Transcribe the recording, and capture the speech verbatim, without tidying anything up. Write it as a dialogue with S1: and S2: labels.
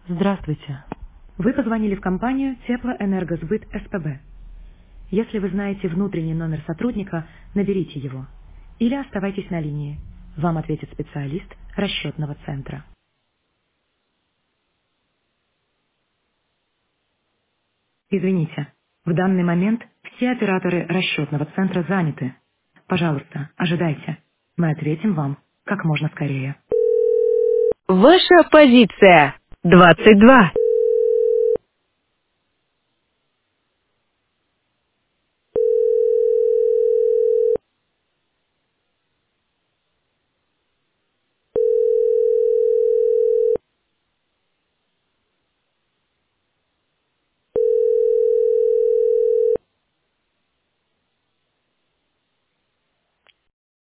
S1: Здравствуйте. Вы позвонили в компанию Теплоэнергосбыт СПБ. Если вы знаете внутренний номер сотрудника, наберите его. Или оставайтесь на линии. Вам ответит специалист расчетного центра. Извините, в данный момент все операторы расчетного центра заняты. Пожалуйста, ожидайте. Мы ответим вам как можно скорее.
S2: Ваша позиция. двадцать два.